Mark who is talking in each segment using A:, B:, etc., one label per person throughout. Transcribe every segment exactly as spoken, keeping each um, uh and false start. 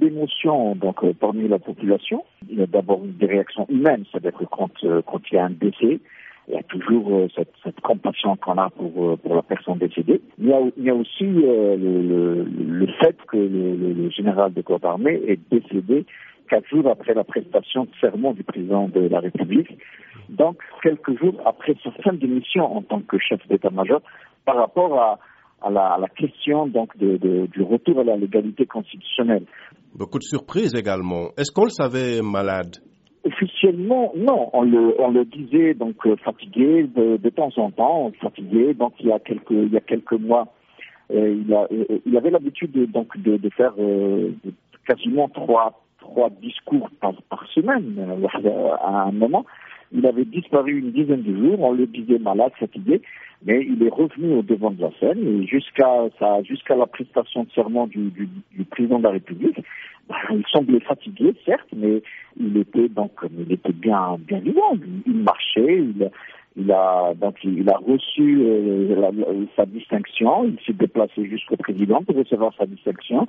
A: d'émotion donc euh, parmi la population. Il y a d'abord des réactions humaines, c'est-à-dire que quand, euh, quand il y a un décès, il y a toujours euh, cette, cette compassion qu'on a pour, euh, pour la personne décédée. Il y a, il y a aussi euh, le, le, le fait que le, le, le général de corps d'armée est décédé quatre jours après la prestation de serment du président de la République, donc quelques jours après sa fin de mission en tant que chef d'état-major, par rapport à, à, la, à la question donc de, de, du retour à la légalité constitutionnelle.
B: Beaucoup de surprises également. Est-ce qu'on le savait malade?
A: Officiellement, non. On le, on le disait donc euh, fatigué de, de temps en temps, fatigué. Donc il y a quelques, il y a quelques mois, euh, il, a, euh, il avait l'habitude de, donc de, de faire euh, de, quasiment trois, trois discours par, par semaine. Euh, à un moment, il avait disparu une dizaine de jours. On le disait malade, fatigué, mais il est revenu au devant de la scène et jusqu'à sa, jusqu'à la prestation de serment du, du, du président de la République. Bah, il semblait fatigué, certes, mais il était donc, il était bien, bien vivant. Il marchait, il, il a donc il a reçu euh, la, la, sa distinction. Il s'est déplacé jusqu'au président pour recevoir sa distinction.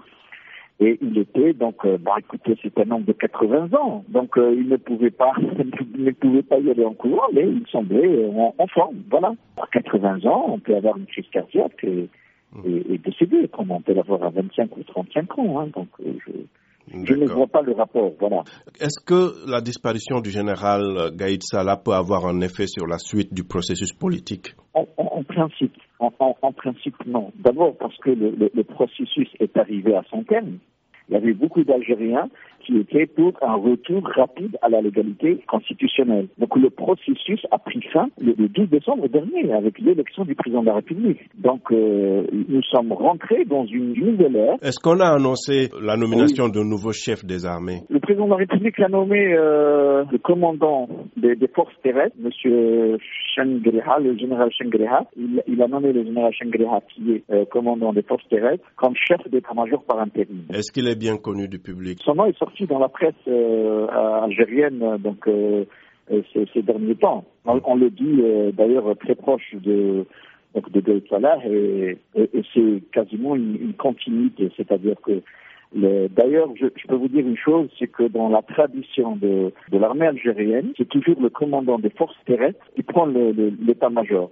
A: Et il était donc, euh, bah écoutez, c'est un homme de quatre-vingts ans, donc euh, il ne pouvait pas, il ne pouvait pas y aller en courant, mais il semblait euh, en, en forme. Voilà. À quatre-vingts ans, on peut avoir une crise cardiaque et, et, et décéder, comme on peut l'avoir à vingt-cinq ou trente-cinq ans. Hein, donc euh, je Je ne vois pas le rapport, voilà.
B: Est-ce que la disparition du général Gaïd Salah peut avoir un effet sur la suite du processus politique?
A: En, en, en principe, en, en, en principe, non. D'abord parce que le, le, le processus est arrivé à son terme. Il y avait beaucoup d'Algériens qui étaient pour un retour rapide à la légalité constitutionnelle. Donc le processus a pris fin le, le douze décembre dernier avec l'élection du président de la République. Donc euh, nous sommes rentrés dans une nouvelle ère.
B: Est-ce qu'on a annoncé la nomination oui. d'un nouveau chef des armées?
A: Le président de la République a nommé euh, le commandant des, des forces terrestres, M. Chengreha, le général Chengreha. Il, il a nommé le général Chengreha, qui est euh, commandant des forces terrestres, comme chef d'état-major par intérim.
B: Est-ce qu'il est bien connu du public?
A: Son nom est sorti dans la presse euh, algérienne donc euh, ces, ces derniers temps. On, on le dit euh, d'ailleurs très proche de donc de Gaïd Salah et, et, et c'est quasiment une, une continuité, c'est-à-dire que le, d'ailleurs, je, je peux vous dire une chose, c'est que dans la tradition de, de l'armée algérienne, c'est toujours le commandant des forces terrestres qui prend le, le, l'état-major.